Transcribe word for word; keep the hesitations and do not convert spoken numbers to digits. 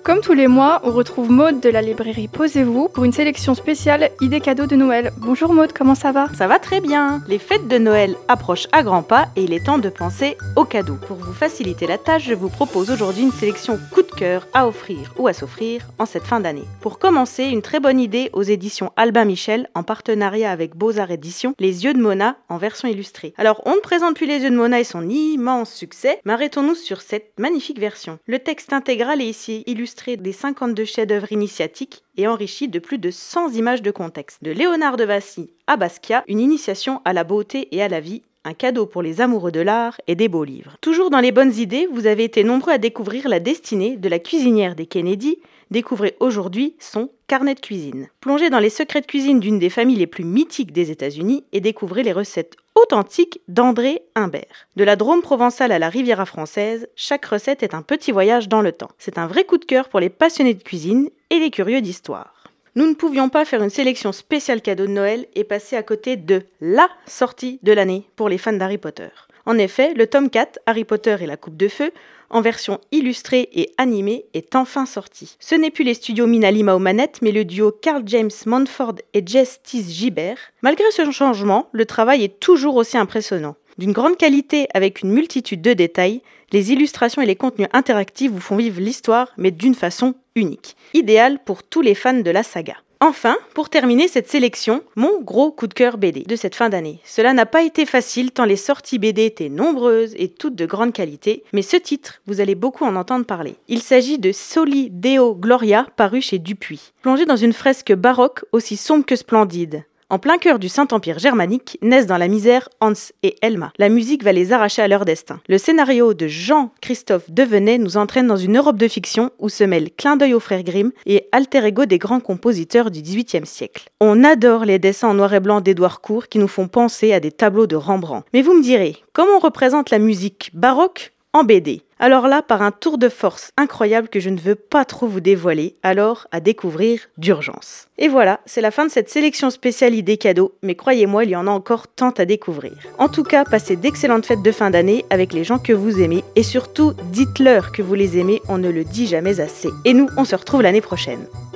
Comme tous les mois, on retrouve Maude de la librairie Posez-vous pour une sélection spéciale idées cadeaux de Noël. Bonjour Maude, comment ça va ? Ça va très bien. Les fêtes de Noël approchent à grands pas et il est temps de penser aux cadeaux. Pour vous faciliter la tâche, je vous propose aujourd'hui une sélection coup de cœur à offrir ou à s'offrir en cette fin d'année. Pour commencer, une très bonne idée aux éditions Albin Michel en partenariat avec Beaux-Arts Éditions, Les Yeux de Mona en version illustrée. Alors, on ne présente plus Les Yeux de Mona et son immense succès, mais arrêtons-nous sur cette magnifique version. Le texte intégral est ici illustré des cinquante-deux chefs-d'œuvre initiatiques et enrichi de plus de cent images de contexte. De Léonard de Vinci à Basquiat, une initiation à la beauté et à la vie, un cadeau pour les amoureux de l'art et des beaux livres. Toujours dans les bonnes idées, vous avez été nombreux à découvrir la destinée de la cuisinière des Kennedy. Découvrez aujourd'hui son carnet de cuisine. Plongez dans les secrets de cuisine d'une des familles les plus mythiques des États-Unis et découvrez les recettes authentiques d'André Humbert. De la Drôme provençale à la Riviera française, chaque recette est un petit voyage dans le temps. C'est un vrai coup de cœur pour les passionnés de cuisine et les curieux d'histoire. Nous ne pouvions pas faire une sélection spéciale cadeau de Noël et passer à côté de LA sortie de l'année pour les fans d'Harry Potter. En effet, le tome quatre, Harry Potter et la Coupe de Feu, en version illustrée et animée, est enfin sorti. Ce n'est plus les studios Minalima aux manettes, mais le duo Carl James Manford et Jess Thies Gibert. Malgré ce changement, le travail est toujours aussi impressionnant. D'une grande qualité avec une multitude de détails, les illustrations et les contenus interactifs vous font vivre l'histoire, mais d'une façon unique. Idéal pour tous les fans de la saga. Enfin, pour terminer cette sélection, mon gros coup de cœur B D de cette fin d'année. Cela n'a pas été facile tant les sorties B D étaient nombreuses et toutes de grande qualité, mais ce titre, vous allez beaucoup en entendre parler. Il s'agit de Soli Deo Gloria, paru chez Dupuis. Plongé dans une fresque baroque aussi sombre que splendide. En plein cœur du Saint-Empire germanique, naissent dans la misère Hans et Elma. La musique va les arracher à leur destin. Le scénario de Jean-Christophe Devenet nous entraîne dans une Europe de fiction où se mêlent clin d'œil aux frères Grimm et alter ego des grands compositeurs du dix-huitième siècle. On adore les dessins en noir et blanc d'Édouard Court qui nous font penser à des tableaux de Rembrandt. Mais vous me direz, comment on représente la musique baroque en B D ? Alors là, par un tour de force incroyable que je ne veux pas trop vous dévoiler, alors à découvrir d'urgence. Et voilà, c'est la fin de cette sélection spéciale idées cadeaux, mais croyez-moi, il y en a encore tant à découvrir. En tout cas, passez d'excellentes fêtes de fin d'année avec les gens que vous aimez, et surtout, dites-leur que vous les aimez, on ne le dit jamais assez. Et nous, on se retrouve l'année prochaine.